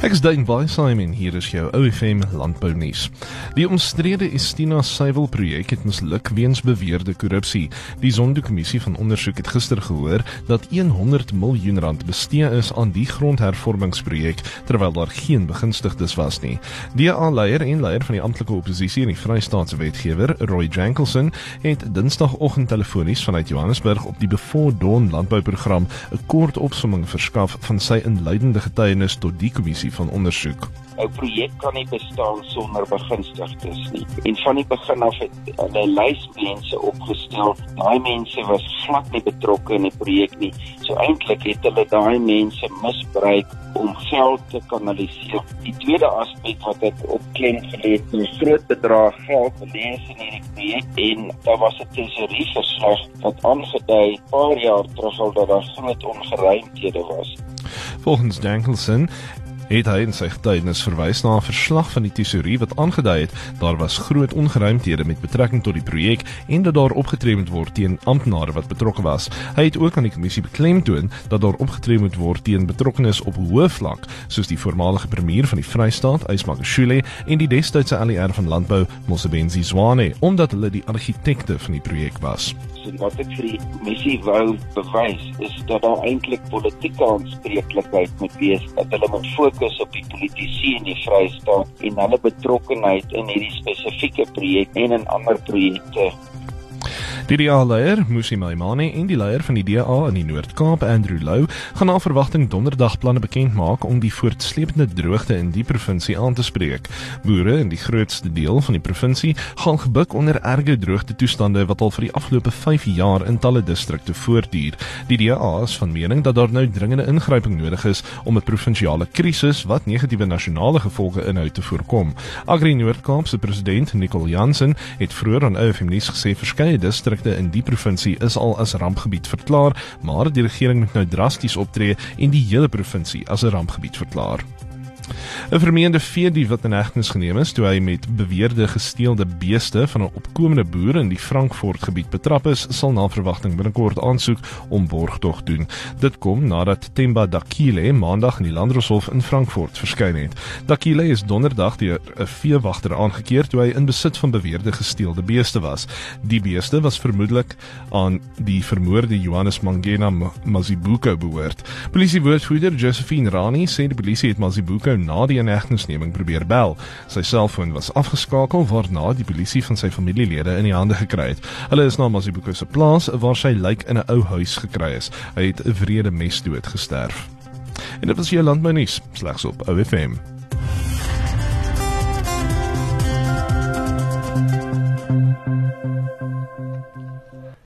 Ek is Dane Baaisaim en hier is jou OFM Landbou nuus. Die omstrede Estina suiwelprojek het misluk weens beweerde korrupsie. Die Zondo-kommissie van ondersoek het gister gehoor dat R100 miljoen bestee is aan die grondhervormingsprojek, terwyl daar geen begunstigdes was nie. DA-leier en leier van die amptelike oppositie en die Vrystaatse wetgewer, Roy Jankelson, het dinsdagoggend telefonies vanuit Johannesburg op die Before Dawn landbouprogram 'n kort opsomming verskaf van sy inleidende getuienis tot die kommissie van ondersoek. 'n projek kan nie bestaan sonder begunstigdes nie. En van die begin af het hulle 'n lys mense opgestel. Daai mense was glad nie betrokke in die projek nie. So eintlik het hulle daai mense misbruik om geld te kanaliseer. Die tweede aspek wat ek op klem gelê het, 'n groot bedrag geld gelees in hierdie projek, en daar was 'n tesourieverslag wat aangedui 'n paar jaar terug al dat daar groot ongeruimthede was. Volgens Jankelson het hy in sy getuienis verwys na 'n verslag van die tesourie wat aangedui het daar was groot ongeruimthede met betrekking tot die projek en dat daar opgetree moet word teen amptenare wat betrokke was. Hy het ook aan die kommissie beklemtoon dat daar opgetree moet word teen betrokkenes op hoë vlak, soos die voormalige premier van die Vrystaat, Ys Magashule, en die destydse LER van landbou, Mosebenzi Zwane, omdat hulle die argitekte van die projek was. En wat ek vir die kommissie wou bewys, is dat daar eintlik politieke aanspreeklikheid moet wees, dat hulle moet fokus op die politici in die Vrystaat en hulle betrokkenheid in hierdie spesifieke projek en in ander projekte. Die DA-leier, Mmusi Maimane, en die leier van die DA in die Noord-Kaap, Andrew Louw, gaan na verwagting donderdag planne bekend maak om die voortsleepende droogte in die provinsie aan te spreek. Boere in die grootste deel van die provinsie gaan gebuk onder erge droogtetoestande wat al vir die afgelope 5 jaar in talle distrikte voortduur. Die DA is van mening dat daar nou dringende ingryping nodig is om 'n provinsiale krisis wat negatiewe nasionale gevolge inhou te voorkom. Agri Noord-Kaap se president, Nicole Jansen, het vroeër aan OFM nuus gesê verskeie distrikte in die provinsie is al as rampgebied verklaar, maar die regering moet nou drasties optree en die hele provinsie as 'n rampgebied verklaar. 'n vermeende veedief wat in hegtenis geneem is toe hy met beweerde gesteelde beeste van 'n opkomende boer in die Frankfort gebied betrap is, sal na verwagting binnekort aansoek om borgtog doen. Dit kom nadat Themba Dakile maandag in die Landdroshof in Frankfort verskyn het. Dakile is donderdag deur 'n veewagter aangekeer toe hy in besit van beweerde gesteelde beeste was. Die beeste was vermoedelik aan die vermoorde Johannes Mangena Mazibuko behoort. Polisiewoordvoerder Josephine Rani sê die polisie het Mazibuko na die inhegtenisneming probeer bel. Sy selfoon was afgeskakel, waarna die polisie van sy familielede in die hande gekry het. Hulle is na Mazibuko se plaas waar sy lijk in 'n ou huis gekry is. Hy het 'n wrede mesdood gesterf. En dit was jou landbou nuus, slegs op OFM.